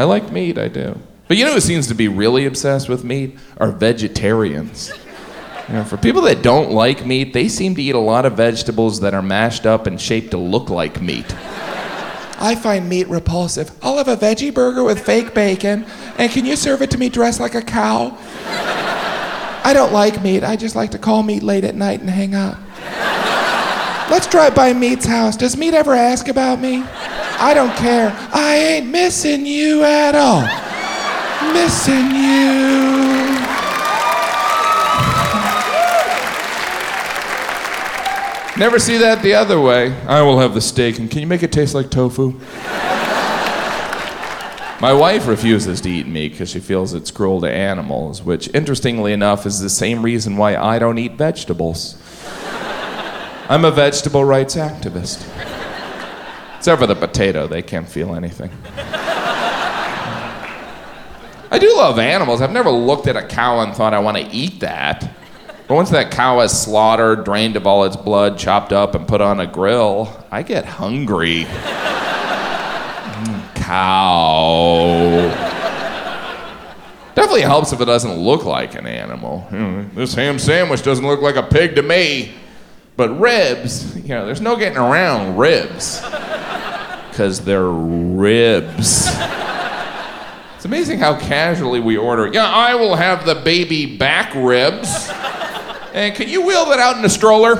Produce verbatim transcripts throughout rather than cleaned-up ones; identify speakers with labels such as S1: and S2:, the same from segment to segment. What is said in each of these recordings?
S1: I like meat, I do. But you know who seems to be really obsessed with meat? Are vegetarians. You know, for people that don't like meat, they seem to eat a lot of vegetables that are mashed up and shaped to look like meat. I find meat repulsive. I'll have a veggie burger with fake bacon, and can you serve it to me dressed like a cow? I don't like meat. I just like to call meat late at night and hang up. Let's drive by Meat's house. Does Meat ever ask about me? I don't care. I ain't missing you at all. Missing you. Never see that the other way. I will have the steak, and can you make it taste like tofu? My wife refuses to eat meat because she feels it's cruel to animals, which, interestingly enough, is the same reason why I don't eat vegetables. I'm a vegetable rights activist. Except for the potato, they can't feel anything. I do love animals. I've never looked at a cow and thought I want to eat that. But once that cow is slaughtered, drained of all its blood, chopped up, and put on a grill, I get hungry. Mm, cow. Definitely helps if it doesn't look like an animal. You know, this ham sandwich doesn't look like a pig to me. But ribs, you know, there's no getting around ribs. Because they're ribs. It's amazing how casually we order. Yeah, I will have the baby back ribs. And can you wheel that out in a stroller?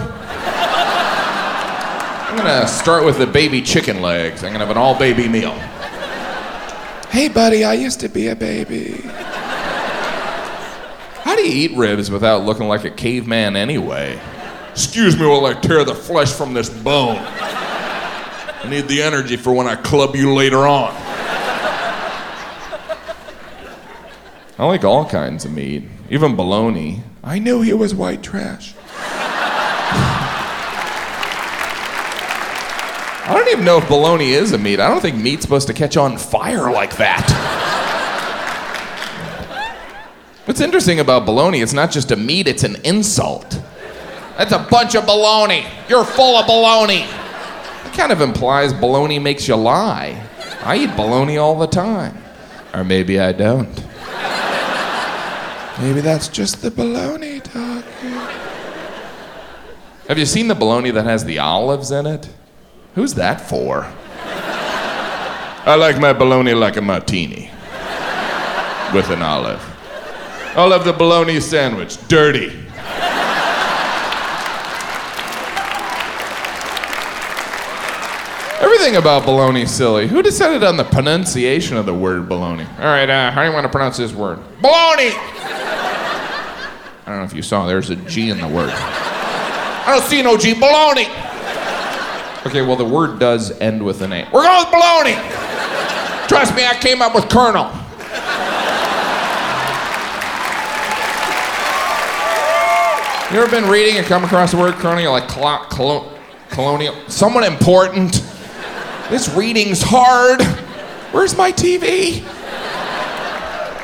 S1: I'm gonna start with the baby chicken legs. I'm gonna have an all baby meal. Hey buddy, I used to be a baby. How do you eat ribs without looking like a caveman anyway? Excuse me while I tear the flesh from this bone. I need the energy for when I club you later on. I like all kinds of meat, even bologna. I knew he was white trash. I don't even know if bologna is a meat. I don't think meat's supposed to catch on fire like that. What's interesting about bologna, it's not just a meat, it's an insult. That's a bunch of baloney. You're full of baloney. It kind of implies baloney makes you lie. I eat baloney all the time. Or maybe I don't. Maybe that's just the baloney talking. Have you seen the bologna that has the olives in it? Who's that for? I like my bologna like a martini. With an olive. I'll have the bologna sandwich. Dirty. Everything about baloney is silly. Who decided on the pronunciation of the word baloney? All right, uh, how do you want to pronounce this word? Baloney! I don't know if you saw, there's a G in the word. I don't see no G. Baloney! Okay, well, the word does end with an A. We're going with baloney! Trust me, I came up with Colonel. You ever been reading and come across the word Colonel? You're like, colo- colo- colonial? Someone important? This reading's hard. Where's my T V?